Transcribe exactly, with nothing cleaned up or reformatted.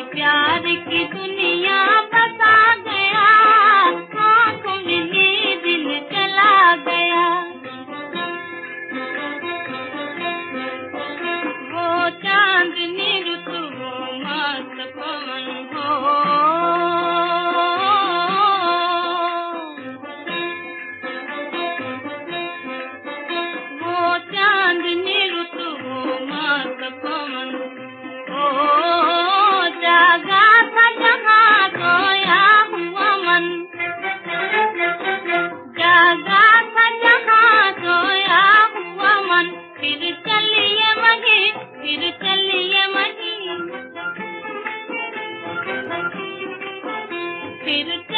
प्यार की दुनिया बसा गया, आँखों में नींद चला गया। वो चांदनी रुत वो मस्त पवन हो, वो चांदनी रुत वो मस्त पवन हो। जागा था जहाँ सोया हुआ मन, जागा था जहाँ सोया हुआ मन। फिर चलिए वहीं, फिर चलिए वहीं, फिर